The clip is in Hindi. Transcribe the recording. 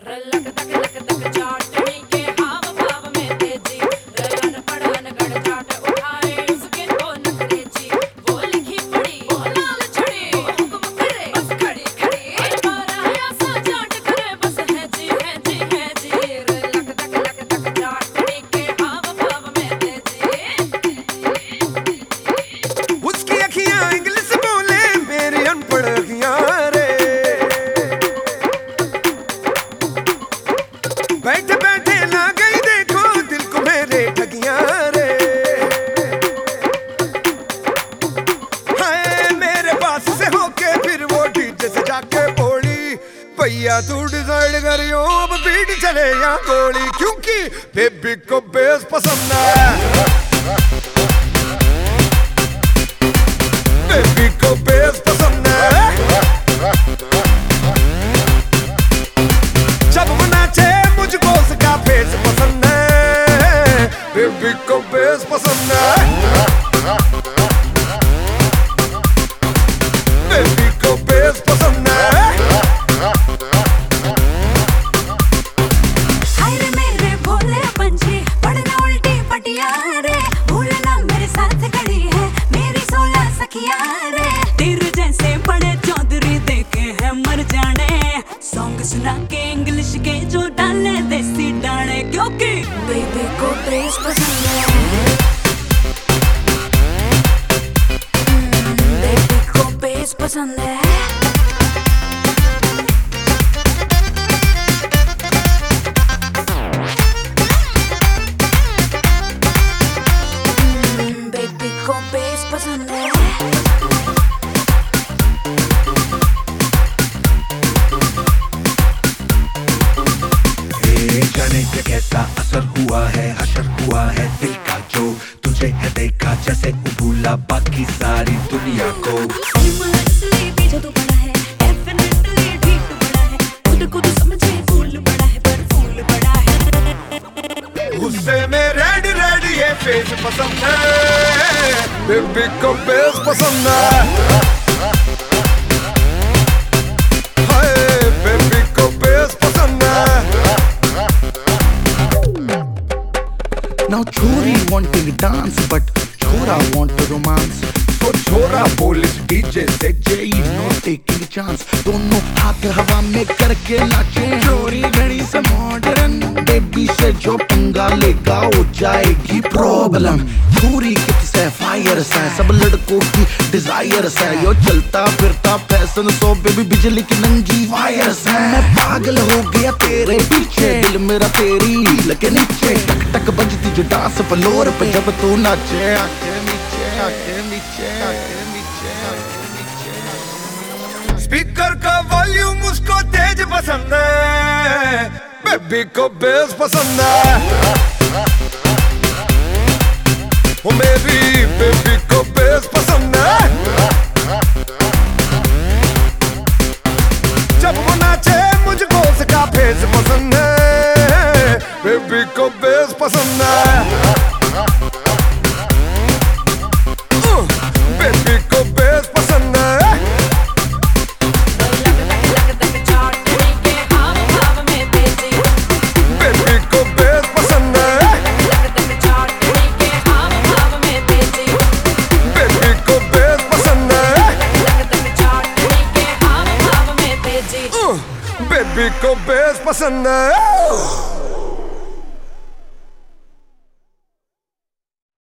बैठे बैठे ना गई देखो दिल को मेरे ठगियां रे। हाय मेरे पास से होके फिर वो डीजे से जाके बोली, भैया तू डिसाइड करियो अब बीट चले या गोली, क्योंकि बेबी को बेस पसंद है, बेबी को बेस पसंद है। जब वो नाचे मुझको उसका फेस पसंद है, बेबी को बेस पसंद है, बेबी को बेस पसंद है। हाय रे मेरे भोले पंछी पढ़ना उल्टी पटिया रे, भूलना मेरे साथ खड़ी है मेरी 16 सखिया रे। तेरे जैसे बड़े चौधरी देखे हैं मर जाने, सॉन्ग सुना के इंग्लिश के जो डाले देसी डाले, क्योंकि बेबी को बेस पसंद है, बेबी को बेस पसंद है। बेबी को बेस पसंद है। जाने क्या कैसा असर हुआ है, हशर हुआ है दिल का, जो तुझे है देखा जैसे भूला बाकी सारी दुनिया को। पीछे तो बड़ा है, डेफिनेटली ठीक बड़ा है, खुद को तो समझे फूल बड़ा है पर फूल बड़ा है। गुस्से में रेड रेड ये फेस पसंद है, बेबी को बेस पसंद है। हाय बेबी को बेस पसंद है। Now chori wanting to dance but chora want to romance, so chora बोले डीजे से जेई no taking chance, दोनों हाथ हवा में करके नाचे, चोरी घड़ी से मॉडर्न, बेबी से जो पंगा लेगा हो जाएगी प्रॉब्लम। चोरी किससे फायर से सब लड़कों की डिजायर से, यो चलता फिरता फैशन सो बेबी बिजली की नंगी वायर से। मैं पागल हो गया तेरे पीछे, दिल मेरा तेरी हील के नीचे, टक टक बजती जो डांस फ्लोर पे जब तू नाचे, आके नीचे आके नीचे आके नीचे आके नीचे। स्पीकर का वॉल्यूम उसको तेज पसंद है, बेबी को बेस पसंद है। ओ मेरी बेबी को बेस पसंद है। जब वो नाचे मुझको उसका फेस पसंद है, बेबी को बेस पसंद है, बेबी को बेस पसंद है। बेबी को बेस पसंद है, बेबी को बेस पसंद है, बेबी को बेस पसंद है।